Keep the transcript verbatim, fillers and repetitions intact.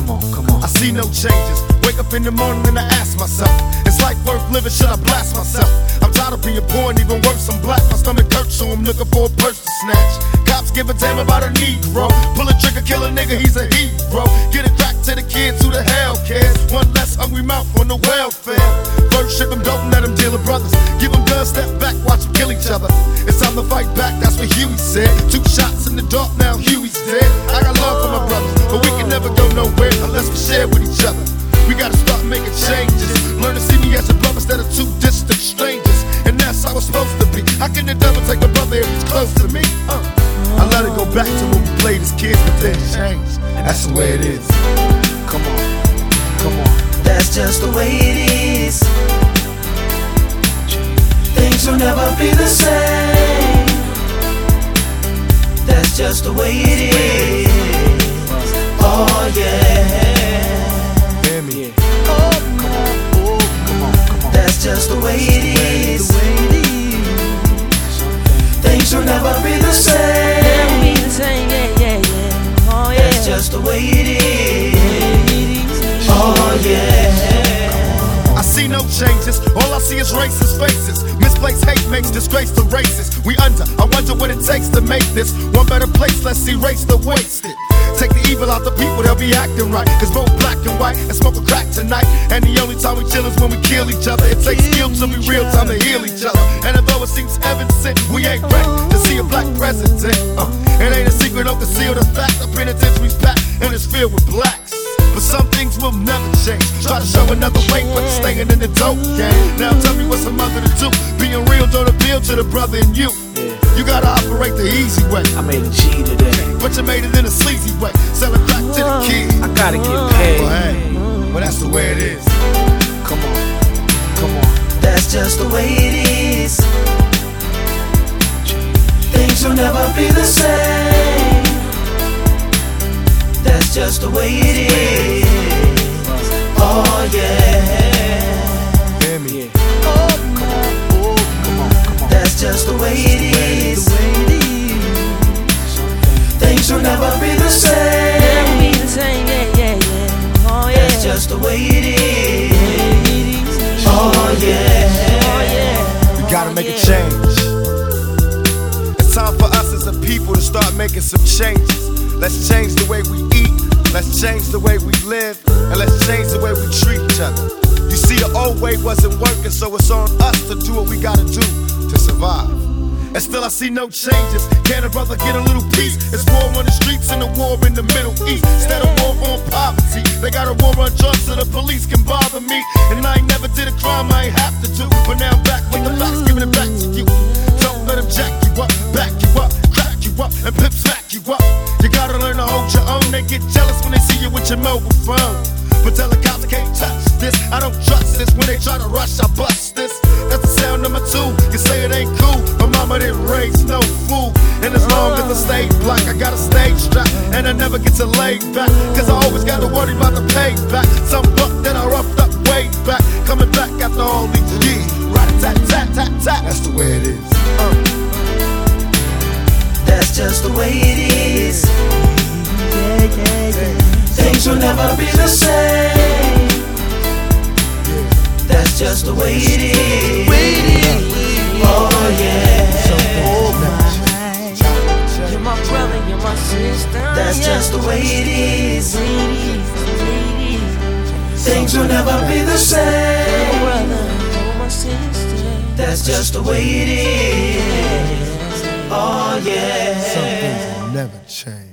Come on, come on. I see no changes. Wake up in the morning and I ask myself, is life worth living? Should I blast myself? I'm tired of being poor and even worse, I'm black. My stomach hurts, so I'm looking for a purse to snatch. Cops give a damn about a Negro. Pull a trigger, kill a nigga, he's a hero. Get it crack to the kids, who the hell cares? One less hungry mouth on the welfare. First ship them, don't let them deal with brothers. Give them guns, step back, watch them kill each other. It's time to fight back, that's what Huey said. Two shots in the dark, now Huey's dead. I got love for my brothers, but we can never go nowhere unless we share with each other. We gotta start making changes. Learn to see me as a brother instead of two distant strangers. And that's how it's supposed to be. How can the devil take a brother if he's close to me? Uh. I let it go back to when we played as kids, but then changed. That's the way it is. Come on, come on. That's just the way it is. Things will never be the same. That's just the way it is. Oh yeah. Hear me? Oh, come on, oh, come on, come on. That's just the way it is. Things will never be the same. Never be the same, yeah, yeah, yeah. Oh yeah. That's just the way it is. Oh yeah. I see no changes, all I see is racist faces. Misplaced hate makes disgrace to races. We under, I wonder what it takes to make this one better place. Let's erase the wasted. Take the evil out the people, they'll be acting right. Cause both black and white and smoke a crack tonight. And the only time we chill is when we kill each other. It takes skill to be real time to heal each other. And although it seems evident, we ain't ready to see a black president. uh, It ain't a secret, don't conceal the fact. The penitentiary's packed and it's filled with blacks. But some things will never change. Try to show another way, but you're staying in the dope game. Now tell me what's a mother to do. Being real don't appeal to the brother in you. You gotta operate the easy way. I made a G today, but you made it in a sleazy way. Sell it back to the kids. I gotta get paid. Well, hey, well that's the way it is. Come on, come on. That's just the way it is. Things will never be the same. That's just the way it is. Oh yeah. Hear me? Oh, come on, oh, come on, come on. That's just the way it is. Things will never be the same. Never be the same, yeah, yeah, yeah. Oh yeah. That's just the way it is. Oh yeah. Oh yeah. We gotta make a change. It's time for us as a people to start making some changes. Let's change the way we eat, let's change the way we live, and let's change the way we treat each other. You see, the old way wasn't working, so it's on us to do what we gotta do to survive. And still I see no changes. Can a brother get a little peace? It's war on the streets and a war in the Middle East. Instead of war on poverty, they got a war on drugs so the police can bother me. And I ain't never did a crime I ain't have to do, but now I'm back with the facts, giving it back to you. Don't let them jack you up, back you up, crack you up, and pimp smack you up. You gotta learn to hold your own. They get jealous when they see you with your mobile phone. But tell the cops I can't touch this. I don't trust this. When they try to rush, I bust this. That's the sound number two. You say it ain't cool. My mama didn't raise no fool. And as long as I stay black, I got a stage strap. And I never get to lay back. Cause I always gotta worry about the payback. Some buck that I roughed up way back. Coming back after all these years. Rat-a-tat-tat-tat-tat. That's the way it is. Uh. That's just the way it is. Yeah, yeah, yeah. Things will never be the same. That's just the way it is. Oh yeah. You're my brother, you're my sister. That's yeah. just the way it is. Ladies, ladies. Things will never be the You're my same. brother, you're my sister. That's just the way it is. Oh yeah. Some things will never change.